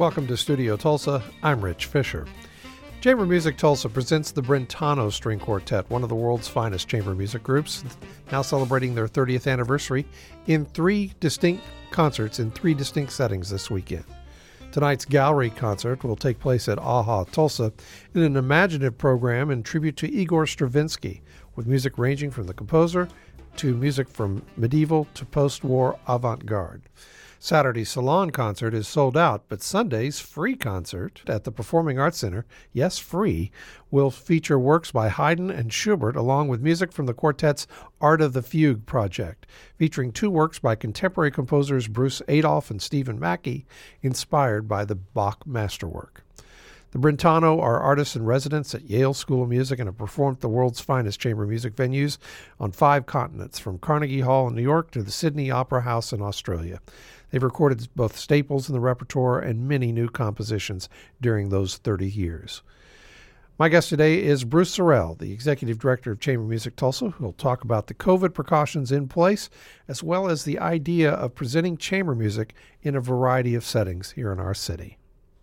Welcome to Studio Tulsa. I'm Rich Fisher. Chamber Music Tulsa presents the Brentano String Quartet, one of the world's finest chamber music groups, now celebrating their 30th anniversary in 3 distinct concerts in 3 distinct settings this weekend. Tonight's gallery concert will take place at AHA Tulsa in an imaginative program in tribute to Igor Stravinsky, with music ranging from the composer to music from medieval to post-war avant-garde. Saturday's Salon concert is sold out, but Sunday's free concert at the Performing Arts Center, yes, free, will feature works by Haydn and Schubert along with music from the quartet's Art of the Fugue project, featuring 2 works by contemporary composers Bruce Adolphe and Stephen Mackey, inspired by the Bach masterwork. The Brentano are artists in residence at Yale School of Music and have performed at the world's finest chamber music venues on 5 continents, from Carnegie Hall in New York to the Sydney Opera House in Australia. They've recorded both staples in the repertoire and many new compositions during those 30 years. My guest today is Bruce Sorrell, the Executive Director of Chamber Music Tulsa, who will talk about the COVID precautions in place, as well as the idea of presenting chamber music in a variety of settings here in our city.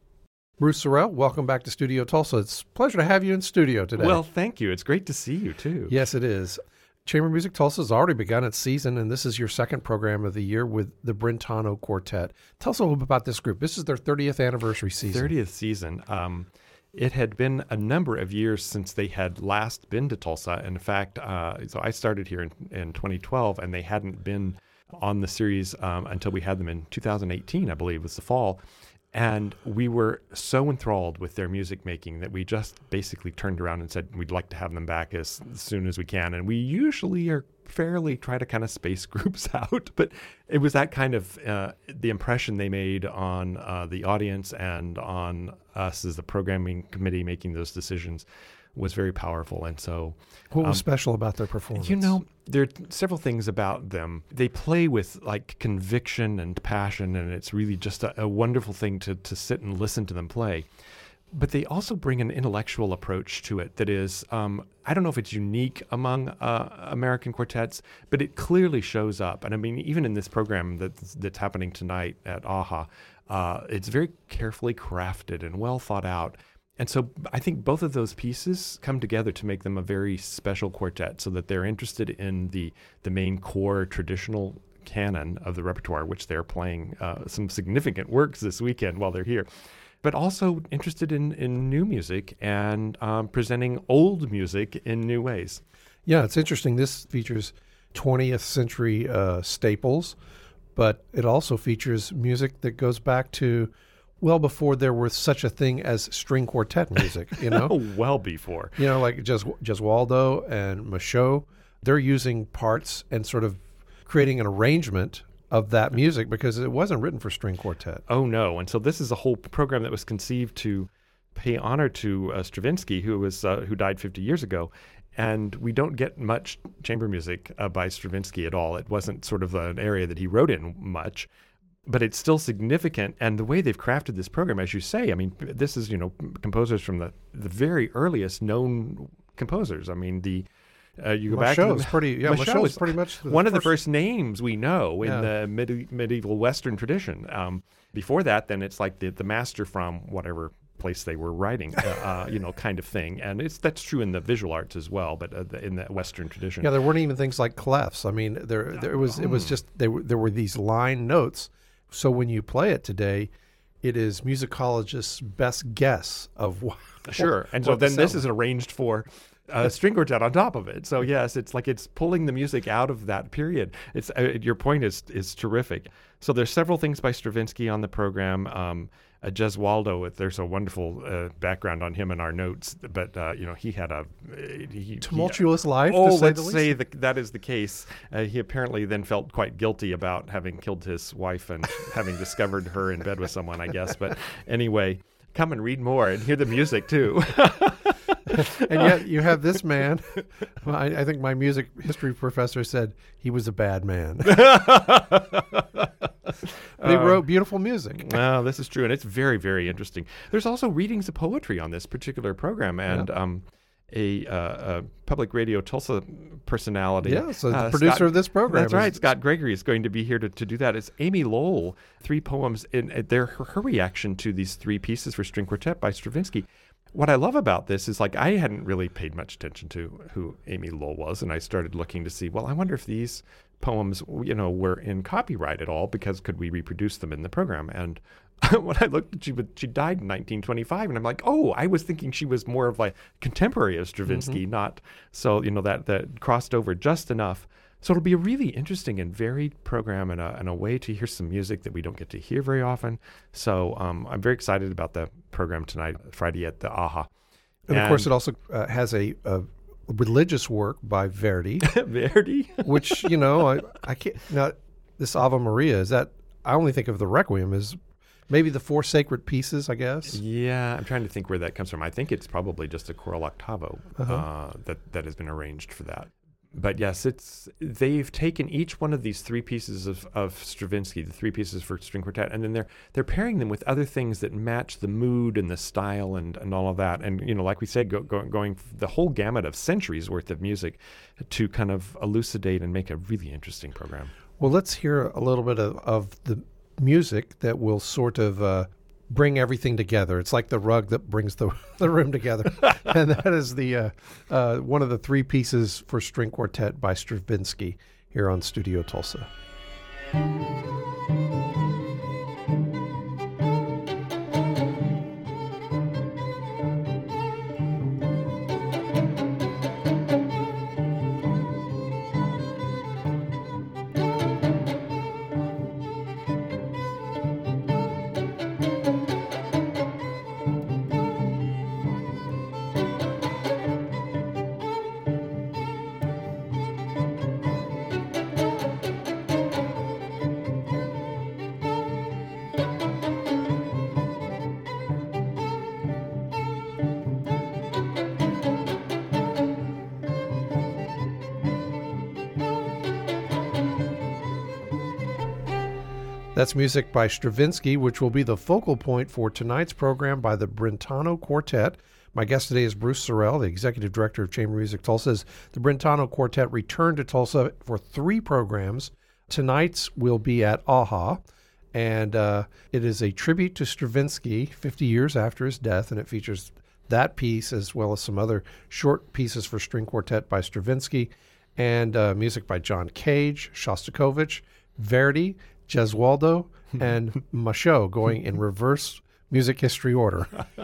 Bruce Sorrell, welcome back to Studio Tulsa. It's a pleasure to have you in studio today. Well, thank you. It's great to see you, too. Yes, it is. Chamber Music Tulsa has already begun its season, and this is your second program of the year with the Brentano Quartet. Tell us a little bit about this group. This is their 30th anniversary season. 30th season. It had been a number of years since they had last been to Tulsa. In fact, so I started here in 2012, and they hadn't been on the series until we had them in 2018, I believe, was the fall. And we were so enthralled with their music making that we just basically turned around and said we'd like to have them back as soon as we can. And we usually are try to kind of space groups out, but it was that kind of the impression they made on the audience and on us as the programming committee making those decisions was very powerful. And so what was special about their performance? You know, there are several things about them. They play with like conviction and passion, and it's really just a wonderful thing to sit and listen to them play. But they also bring an intellectual approach to it that is, I don't know if it's unique among American quartets, but it clearly shows up. And I mean, even in this program that's happening tonight at AHA, it's very carefully crafted and well thought out. And so I think both of those pieces come together to make them a very special quartet, so that they're interested in the main core traditional canon of the repertoire, which they're playing some significant works this weekend while they're here, but also interested in new music and presenting old music in new ways. Yeah, it's interesting. This features 20th century staples, but it also features music that goes back to well before there was such a thing as string quartet music, you know? Well before. You know, like Gesualdo and Michaud, they're using parts and sort of creating an arrangement of that music because it wasn't written for string quartet. Oh, no. And so this is a whole program that was conceived to pay honor to Stravinsky, who died 50 years ago. And we don't get much chamber music by Stravinsky at all. It wasn't sort of an area that he wrote in much. But it's still significant, and the way they've crafted this program, as you say, I mean, this is, composers from the very earliest known composers. I mean, you go back to Michaud is pretty much one of the first names we know in the medieval Western tradition. Before that, then it's like the master from whatever place they were writing, kind of thing. And that's true in the visual arts as well, but in the Western tradition. Yeah, there weren't even things like clefs. I mean, it was just there were these line notes. So when you play it today, it is musicologists' best guess of what. Sure. And so then this is arranged for a string quartet on top of it. So yes, it's like it's pulling the music out of that period. It's your point is terrific. So there's several things by Stravinsky on the program. Gesualdo, there's a wonderful background on him in our notes, but he had a tumultuous life. Let's say that is the case. He apparently then felt quite guilty about having killed his wife and having discovered her in bed with someone, I guess. But anyway, come and read more and hear the music too. And yet you have this man. Well, I think my music history professor said he was a bad man. But he wrote beautiful music. Well, this is true, and it's very, very interesting. There's also readings of poetry on this particular program, and a public radio Tulsa personality. Yeah, so the producer of this program. That's right. Scott Gregory is going to be here to do that. It's Amy Lowell, 3 poems, in her reaction to these 3 pieces for string quartet by Stravinsky. What I love about this is, like, I hadn't really paid much attention to who Amy Lowell was, and I started looking to see, well, I wonder if these poems, were in copyright at all, because could we reproduce them in the program? And when I looked at she died in 1925, and I'm like, oh, I was thinking she was more of like contemporary of Stravinsky, not so, that crossed over just enough. So it'll be a really interesting and varied program, and a way to hear some music that we don't get to hear very often. So I'm very excited about the program tonight, Friday at the AHA. And of course, it also has a religious work by Verdi. Verdi? Which, I can't, now, this Ave Maria, I only think of the Requiem as maybe the 4 sacred pieces, I guess. Yeah, I'm trying to think where that comes from. I think it's probably just a choral octavo that has been arranged for that. But yes, they've taken each one of these 3 pieces of Stravinsky, the 3 pieces for string quartet, and then they're pairing them with other things that match the mood and the style and all of that. And like we said, going the whole gamut of centuries worth of music to kind of elucidate and make a really interesting program. Well, let's hear a little bit of the music that will sort of bring everything together. It's like the rug that brings the room together. And that is the one of the 3 pieces for string quartet by Stravinsky here on Studio Tulsa. That's music by Stravinsky, which will be the focal point for tonight's program by the Brentano Quartet. My guest today is Bruce Sorrell, the Executive Director of Chamber Music Tulsa. The Brentano Quartet returned to Tulsa for 3 programs. Tonight's will be at AHA, and it is a tribute to Stravinsky 50 years after his death, and it features that piece as well as some other short pieces for string quartet by Stravinsky, and music by John Cage, Shostakovich, Verdi, Gesualdo, and Machaut, going in reverse music history order.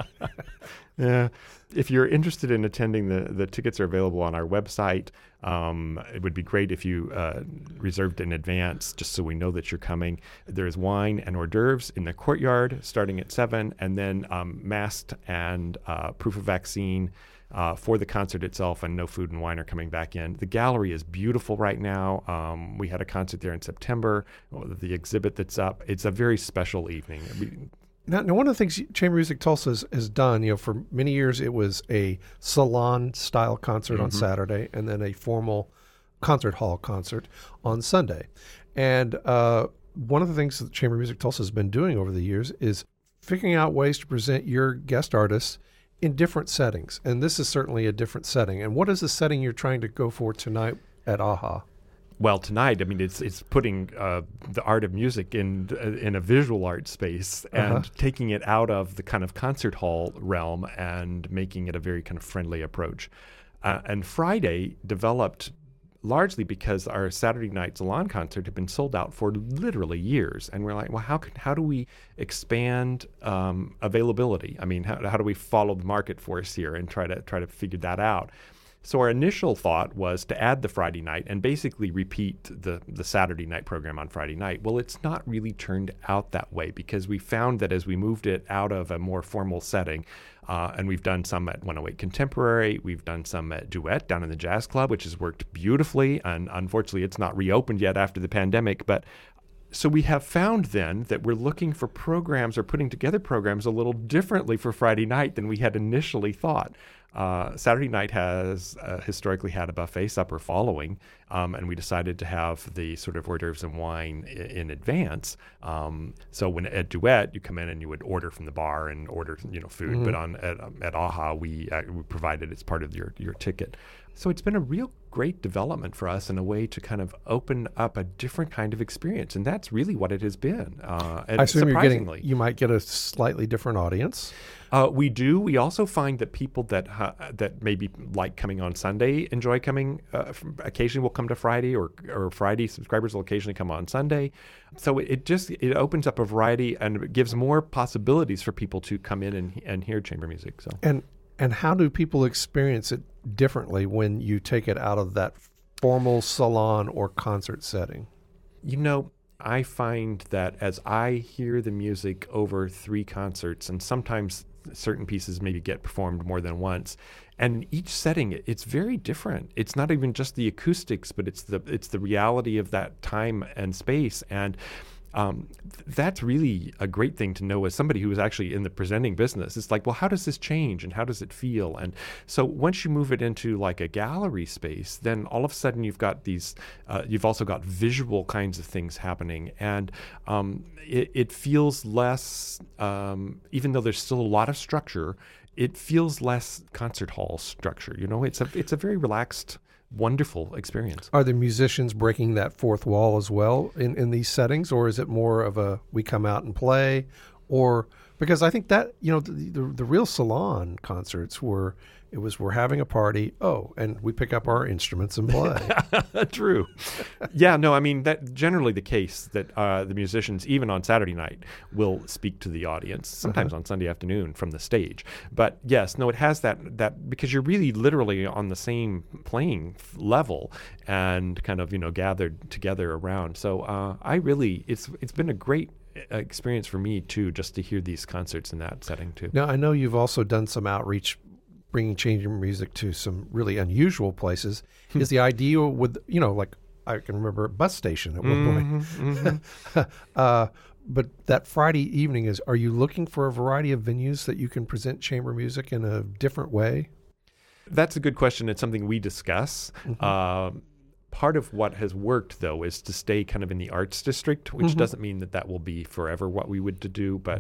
Yeah. If you're interested in attending, the tickets are available on our website. It would be great if you reserved in advance, just so we know that you're coming. There's wine and hors d'oeuvres in the courtyard starting at 7, and then masked and proof of vaccine for the concert itself, and no food and wine are coming back in. The gallery is beautiful right now. We had a concert there in September. The exhibit that's up, it's a very special evening. Now, one of the things Chamber Music Tulsa has done, for many years it was a salon-style concert on Saturday, and then a formal concert hall concert on Sunday. And one of the things that Chamber Music Tulsa has been doing over the years is figuring out ways to present your guest artists in different settings. And this is certainly a different setting. And what is the setting you're trying to go for tonight at AHA? Well, tonight, it's putting the art of music in a visual art space and taking it out of the kind of concert hall realm and making it a very kind of friendly approach. And Friday developed largely because our Saturday night salon concert had been sold out for literally years. And we're like, well, how do we expand availability? How do we follow the market force here and try to figure that out? So our initial thought was to add the Friday night and basically repeat the Saturday night program on Friday night. Well, it's not really turned out that way, because we found that as we moved it out of a more formal setting, and we've done some at 108 Contemporary, we've done some at Duet down in the Jazz Club, which has worked beautifully, and unfortunately it's not reopened yet after the pandemic, but so we have found then that we're looking for programs or putting together programs a little differently for Friday night than we had initially thought. Saturday night has historically had a buffet supper following, and we decided to have the sort of hors d'oeuvres and wine in advance. So when at Duet, you come in and you would order from the bar and order food, but at AHA we provided it's part of your ticket. So it's been a real great development for us in a way to kind of open up a different kind of experience, and that's really what it has been. And I assume you might get a slightly different audience. We do. We also find that people that maybe like coming on Sunday enjoy coming. Occasionally, will come to Friday, or Friday subscribers will occasionally come on Sunday. So it opens up a variety and it gives more possibilities for people to come in and hear chamber music. So and how do people experience it differently when you take it out of that formal salon or concert setting? I find that as I hear the music over 3 concerts, and sometimes certain pieces maybe get performed more than once, and in each setting it's very different. It's not even just the acoustics, but it's the reality of that time and space, and that's really a great thing to know as somebody who is actually in the presenting business. It's like, well, how does this change and how does it feel? And so once you move it into like a gallery space, then all of a sudden you've got these, you've also got visual kinds of things happening. And it feels less, even though there's still a lot of structure, it feels less concert hall structure. It's a very relaxed, wonderful experience. Are the musicians breaking that fourth wall as well in these settings, or is it more of a we come out and play? Or because I think that the real salon concerts we're having a party, and we pick up our instruments and play. True. Yeah, no, I mean that's generally the case that the musicians, even on Saturday night, will speak to the audience, sometimes on Sunday afternoon from the stage. But yes, no, it has that because you're really literally on the same playing level and kind of gathered together around. So it's been a great experience for me too, just to hear these concerts in that setting too. Now I know you've also done some outreach bringing chamber music to some really unusual places. Is the idea with, like I can remember a bus station at one point. But that Friday evening are you looking for a variety of venues that you can present chamber music in a different way? That's a good question. It's something we discuss. Part of what has worked, though, is to stay kind of in the arts district, which doesn't mean that will be forever what we would do, but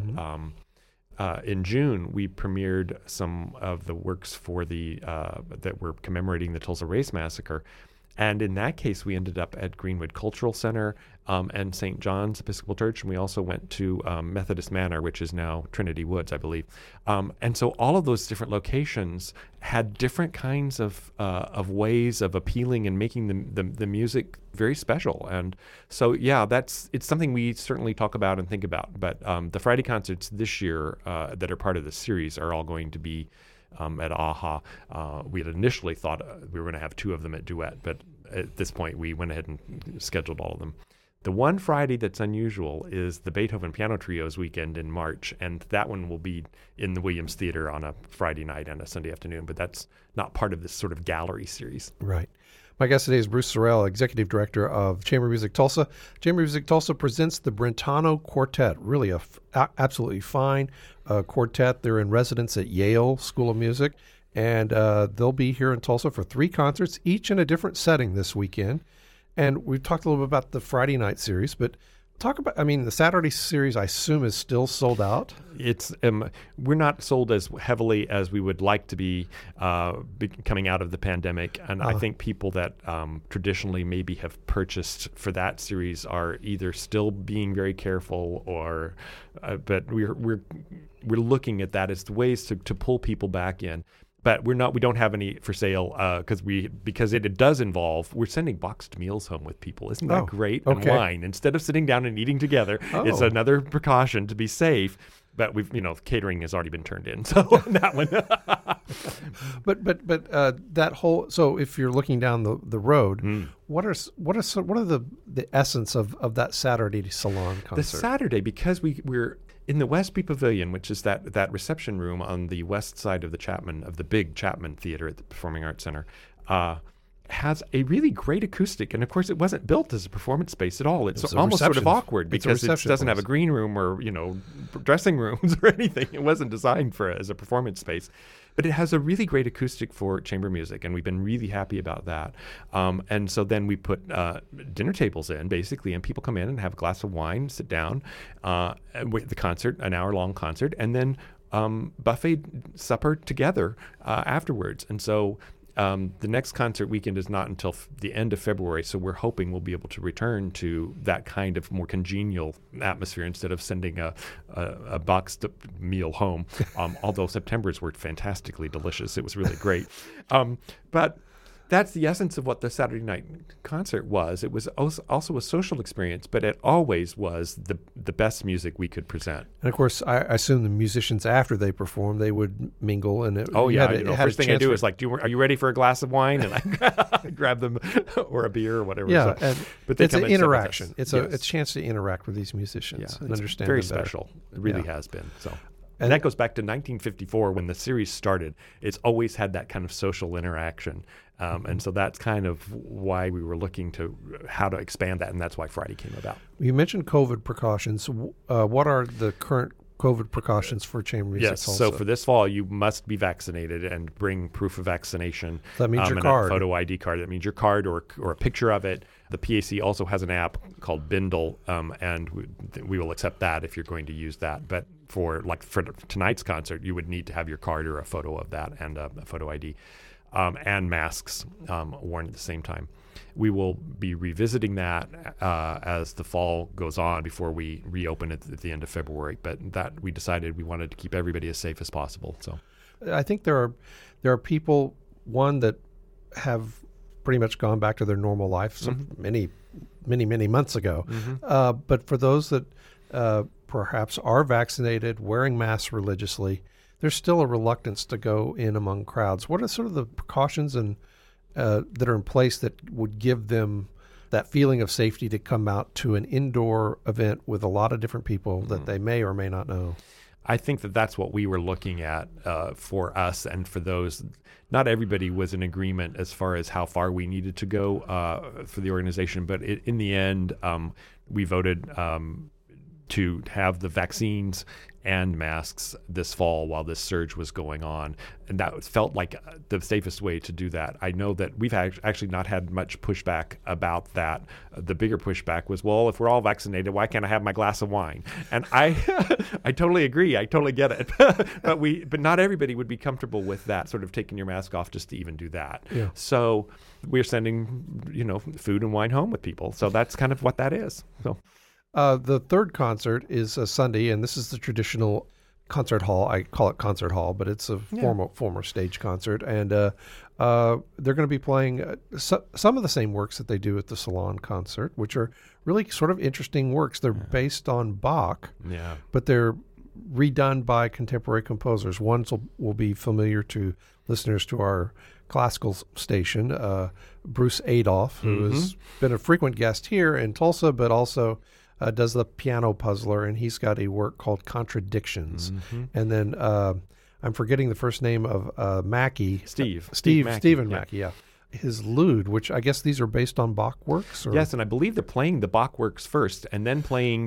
in June, we premiered some of the works for that were commemorating the Tulsa Race Massacre. And in that case, we ended up at Greenwood Cultural Center and St. John's Episcopal Church. And we also went to Methodist Manor, which is now Trinity Woods, I believe. And so all of those different locations had different kinds of ways of appealing and making the music very special. And so, yeah, it's something we certainly talk about and think about. But the Friday concerts this year that are part of the series are all going to be at AHA. We had initially thought we were going to have 2 of them at Duet, but at this point we went ahead and scheduled all of them. The one Friday that's unusual is the Beethoven Piano Trios weekend in March, and that one will be in the Williams Theater on a Friday night and a Sunday afternoon, but that's not part of this sort of gallery series. Right. My guest today is Bruce Sorrell, Executive Director of Chamber Music Tulsa. Chamber Music Tulsa presents the Brentano Quartet, really absolutely fine quartet. They're in residence at Yale School of Music, and they'll be here in Tulsa for 3 concerts, each in a different setting this weekend. And we've talked a little bit about the Friday night series, but the Saturday series, I assume, is still sold out. It's we're not sold as heavily as we would like to be coming out of the pandemic, and I think people that traditionally maybe have purchased for that series are either still being very careful, or but we're looking at that as ways to pull people back in. But we don't have any for sale because it does involve, we're sending boxed meals home with people. Isn't that great? Okay. And wine. Instead of sitting down and eating together, it's another precaution to be safe. But we've, catering has already been turned in. So that one. But that whole, so if you're looking down the road, what are the essence of that Saturday salon concert? The Saturday, because we're in the Westby Pavilion, which is that reception room on the west side of the big Chapman Theater at the Performing Arts Center. has a really great acoustic. And of course, it wasn't built as a performance space at all. It's a almost sort of reception- awkward it's a because it reception doesn't have a place. green room or, dressing rooms or anything. It wasn't designed as a performance space. But it has a really great acoustic for chamber music, and we've been really happy about that. And so then we put dinner tables in, basically, and people come in and have a glass of wine, sit down, with the concert, an hour-long concert, and then buffet supper together afterwards. And so the next concert weekend is not until the end of February, so we're hoping we'll be able to return to that kind of more congenial atmosphere instead of sending a boxed meal home. Although September's were fantastically delicious, it was really great. But that's the essence of what the Saturday night concert was. It was also a social experience, but it always was the best music we could present. And of course, I assume the musicians, after they perform, they would mingle. And First thing I do is like, are you ready for a glass of wine? And I grab them or a beer or whatever. Yeah, but they it's come an and sit with interaction. us. It's Yes. a chance to interact with these musicians and it's understand very them better. special. It really Yeah. has been. So. And that goes back to 1954 when the series started. It's always had that kind of social interaction. And so that's kind of why we were looking to how to expand that, and that's why Friday came about. You mentioned COVID precautions. What are the current COVID precautions for chamber music? Yes, also? so for this fall, you must be vaccinated and bring proof of vaccination. That means your and card. a photo ID card. That means your card or a picture of it. The PAC also has an app called Bindle, and we will accept that if you're going to use that. But for tonight's concert, you would need to have your card or a photo of that and a photo ID. And masks worn at the same time. We will be revisiting that as the fall goes on before we reopen it at the end of February. But that we decided we wanted to keep everybody as safe as possible. So I think there are people, one, that have pretty much gone back to their normal life many months ago. But for those that perhaps are vaccinated, wearing masks religiously, there's still a reluctance to go in among crowds. What are sort of the precautions and that are in place that would give them that feeling of safety to come out to an indoor event with a lot of different people that they may or may not know? I think that's what we were looking at for us and for those. Not everybody was in agreement as far as how far we needed to go for the organization, but in the end, we voted to have the vaccines and masks this fall while this surge was going on. And that felt like the safest way to do that. I know that we've actually not had much pushback about that. The bigger pushback was, well, if we're all vaccinated, why can't I have my glass of wine? And I totally agree. I totally get it. but not everybody would be comfortable with that, sort of taking your mask off just to even do that. Yeah. So we're sending, food and wine home with people. So that's kind of what that is. So. The third concert is a Sunday, and this is the traditional concert hall. I call it concert hall, but it's a former stage concert. And they're going to be playing some of the same works that they do at the Salon concert, which are really sort of interesting works. They're based on Bach, but they're redone by contemporary composers. One will be familiar to listeners to our classical station, Bruce Adolphe, who has been a frequent guest here in Tulsa, but also does the Piano Puzzler, and he's got a work called Contradictions. And then I'm forgetting the first name of Mackey. Stephen Mackey, yeah. His Lude, which I guess these are based on Bach works? Or? Yes, and I believe they're playing the Bach works first, and then playing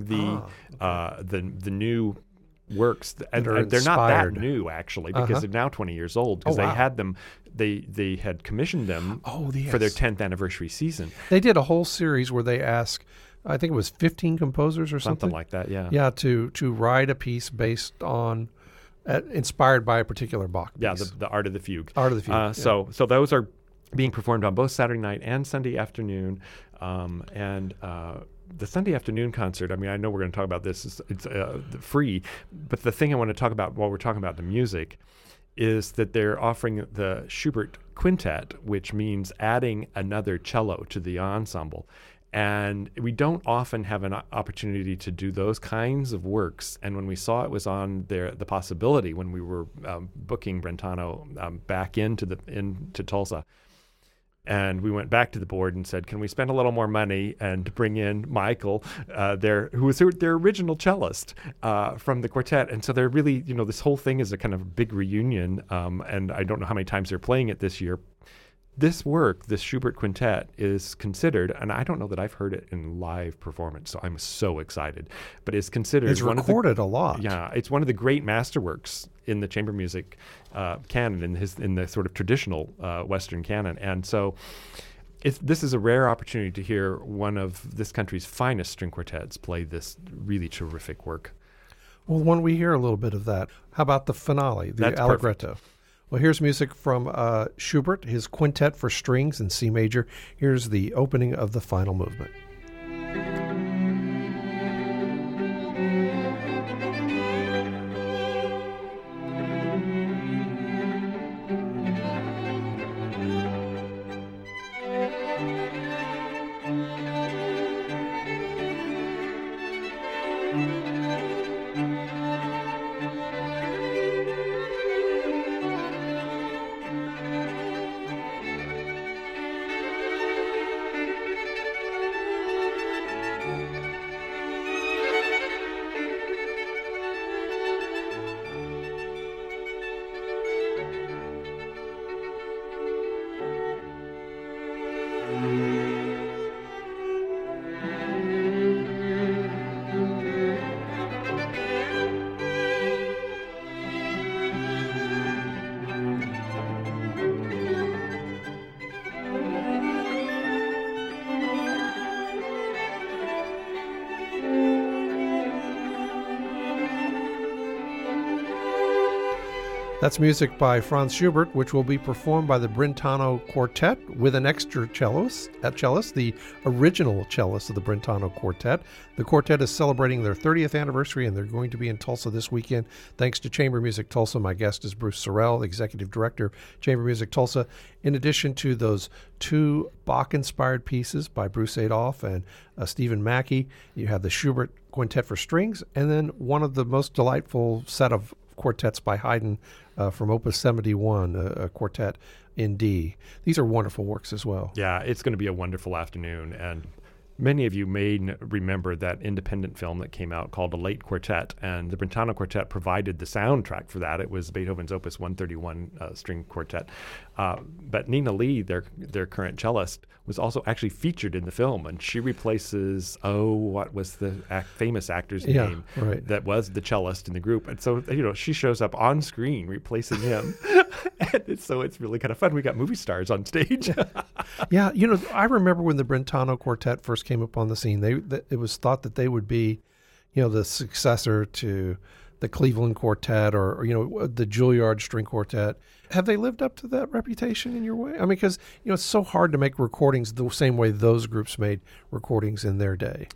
the new works. And they're not that new, actually, because they're now 20 years old, because they had them. They had commissioned them for their 10th anniversary season. They did a whole series where they asked, I think it was 15 composers or something like that, yeah. Yeah, to write a piece based on, inspired by a particular Bach piece. Yeah, the Art of the Fugue. Art of the Fugue. So those are being performed on both Saturday night and Sunday afternoon. And the Sunday afternoon concert, I mean, I know we're going to talk about this, it's free, but the thing I want to talk about while we're talking about the music is that they're offering the Schubert Quintet, which means adding another cello to the ensemble. And we don't often have an opportunity to do those kinds of works. And when we saw it was on there, the possibility when we were booking Brentano back into Tulsa, and we went back to the board and said, can we spend a little more money and bring in Michael, who was their original cellist from the quartet. And so they're really, this whole thing is a kind of big reunion. And I don't know how many times they're playing it this year. this work, this Schubert Quintet, is considered, and I don't know that I've heard it in live performance, so I'm so excited, but it's considered It's recorded a lot. Yeah, it's one of the great masterworks in the chamber music canon, in the sort of traditional Western canon. And so this is a rare opportunity to hear one of this country's finest string quartets play this really terrific work. Well, when we hear a little bit of that, how about the finale, the That's Allegretto? perfect. Well, here's music from Schubert, his quintet for strings in C major. Here's the opening of the final movement. That's music by Franz Schubert, which will be performed by the Brentano Quartet with an extra cellist, the original cellist of the Brentano Quartet. The quartet is celebrating their 30th anniversary, and they're going to be in Tulsa this weekend. Thanks to Chamber Music Tulsa. My guest is Bruce Sorrell, Executive Director of Chamber Music Tulsa. In addition to those two Bach-inspired pieces by Bruce Adolphe and Stephen Mackey, you have the Schubert Quintet for Strings, and then one of the most delightful set of quartets by Haydn from Opus 71, a quartet in D. These are wonderful works as well. Yeah, it's going to be a wonderful afternoon. And many of you may remember that independent film that came out called A Late Quartet, and the Brentano Quartet provided the soundtrack for that. It was Beethoven's Opus 131 string quartet. But Nina Lee, their current cellist, was also actually featured in the film, and she replaces, what was the famous actor's name that was the cellist in the group. And so, she shows up on screen replacing him. And so it's really kind of fun. We got movie stars on stage. Yeah, I remember when the Brentano Quartet first came up on the scene, it was thought that they would be, the successor to the Cleveland Quartet or the Juilliard String Quartet. Have they lived up to that reputation in your way? I mean, because, it's so hard to make recordings the same way those groups made recordings in their day.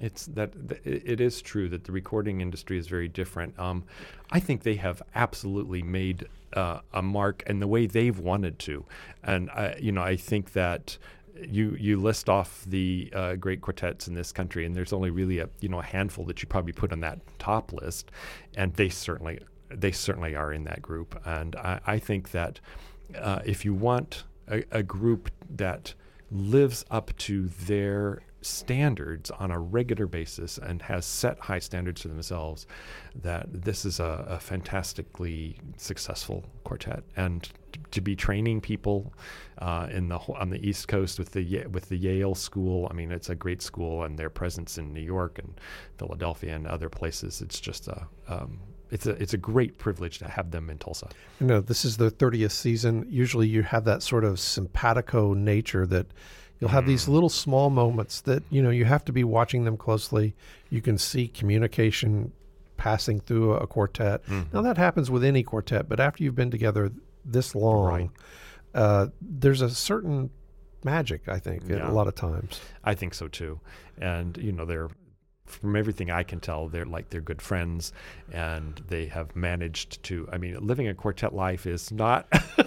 It is true that the recording industry is very different. I think they have absolutely made a mark in the way they've wanted to. And, I think that you list off the great quartets in this country, and there's only really a handful that you probably put on that top list, and they certainly are in that group. And I think that if you want a group that lives up to their standards on a regular basis and has set high standards for themselves, that this is a fantastically successful quartet. And to be training people on the East Coast with the Yale School, I mean, it's a great school, and their presence in New York and Philadelphia and other places, it's just it's a great privilege to have them in Tulsa. This is their 30th season. Usually you have that sort of simpatico nature that you'll have these little small moments that, you have to be watching them closely. You can see communication passing through a quartet. Mm-hmm. Now, that happens with any quartet, but after you've been together this long, there's a certain magic, I think, a lot of times. I think so, too. And, they're, from everything I can tell, they're good friends, and they have managed to, living a quartet life is not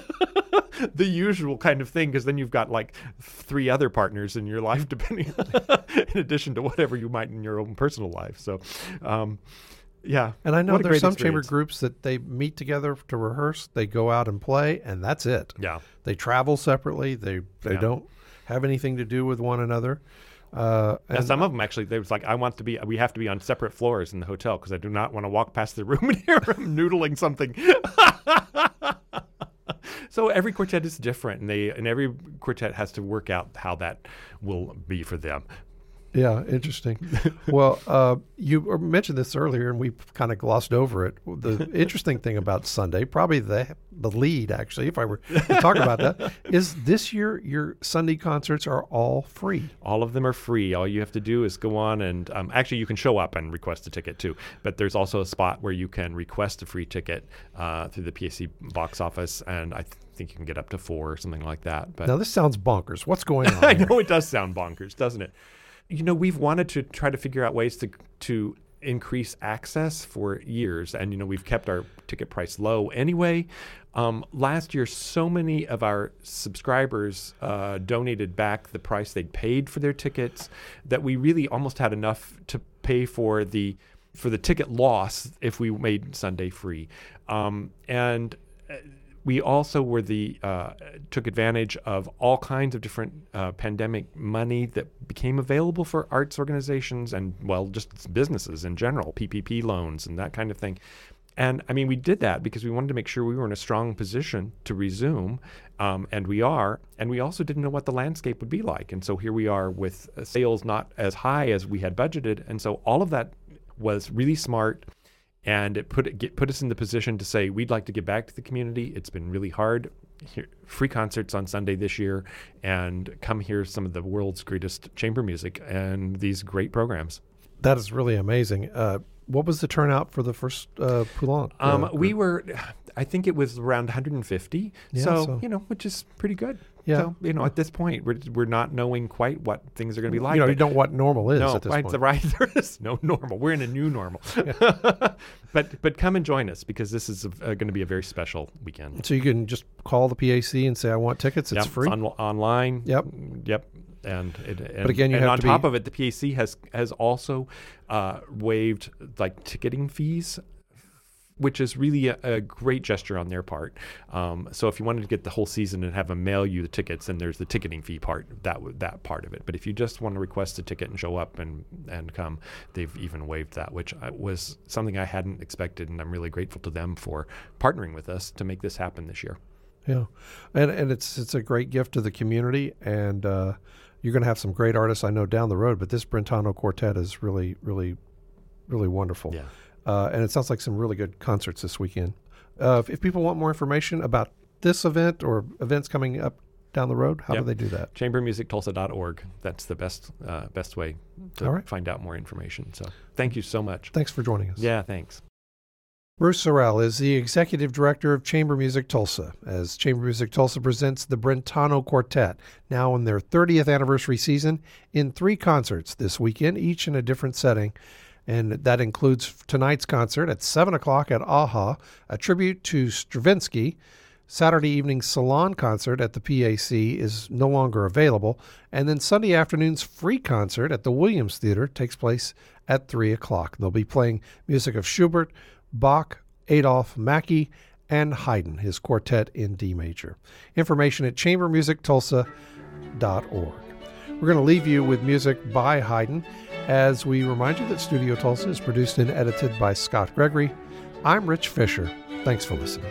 the usual kind of thing, because then you've got like 3 other partners in your life, depending on, in addition to whatever you might in your own personal life. So, yeah. And I know there's some chamber groups that they meet together to rehearse, they go out and play, and that's it. Yeah. They travel separately. They don't have anything to do with one another. And some of them actually, they was like, we have to be on separate floors in the hotel because I do not want to walk past the room and hear them noodling something. So every quartet is different, and every quartet has to work out how that will be for them. Yeah, interesting. Well, you mentioned this earlier, and we kind of glossed over it. The interesting thing about Sunday, probably the lead, actually, if I were to talk about that, is this year your Sunday concerts are all free. All of them are free. All you have to do is go on and actually you can show up and request a ticket too. But there's also a spot where you can request a free ticket through the PAC box office, and I think you can get up to 4 or something like that. But now this sounds bonkers. What's going on? I know it does sound bonkers, doesn't it? We've wanted to try to figure out ways to increase access for years. And, we've kept our ticket price low anyway. Last year, so many of our subscribers donated back the price they'd paid for their tickets that we really almost had enough to pay for the ticket loss if we made Sunday free. We also took advantage of all kinds of different pandemic money that became available for arts organizations and, just businesses in general, PPP loans and that kind of thing. And we did that because we wanted to make sure we were in a strong position to resume, and we are. And we also didn't know what the landscape would be like. And so here we are with sales not as high as we had budgeted. And so all of that was really smart. And it put us in the position to say, we'd like to give back to the community. It's been really hard. Free concerts on Sunday this year, and come hear some of the world's greatest chamber music and these great programs. That is really amazing. What was the turnout for the first Poulenc? I think it was around 150. So, which is pretty good. Yeah. So, at this point, we're not knowing quite what things are going to be like. You don't know what normal is at this point. Right. There is no normal. We're in a new normal. But come and join us, because this is going to be a very special weekend. So you can just call the PAC and say, I want tickets. It's free. It's online. Yep. But again, you have on top of it, the PAC has also waived ticketing fees, which is really a great gesture on their part. So if you wanted to get the whole season and have them mail you the tickets, then there's the ticketing fee part, that part of it. But if you just want to request a ticket and show up and come, they've even waived that, which was something I hadn't expected, and I'm really grateful to them for partnering with us to make this happen this year. Yeah, and it's a great gift to the community, and you're going to have some great artists, I know, down the road. But this Brentano Quartet is really, really, really wonderful. Yeah. And it sounds like some really good concerts this weekend. If people want more information about this event or events coming up down the road, how do they do that? ChamberMusicTulsa.org. That's the best way to find out more information. So thank you so much. Thanks for joining us. Yeah, thanks. Bruce Sorrell is the Executive Director of Chamber Music Tulsa, as Chamber Music Tulsa presents the Brentano Quartet, now in their 30th anniversary season, in 3 concerts this weekend, each in a different setting. And that includes tonight's concert at 7 o'clock at AHA, a tribute to Stravinsky. Saturday evening's Salon concert at the PAC is no longer available. And then Sunday afternoon's free concert at the Williams Theater takes place at 3 o'clock. They'll be playing music of Schubert, Bach, Adolph, Mackey, and Haydn, his quartet in D major. Information at chambermusictulsa.org. We're going to leave you with music by Haydn, as we remind you that Studio Tulsa is produced and edited by Scott Gregory. I'm Rich Fisher. Thanks for listening.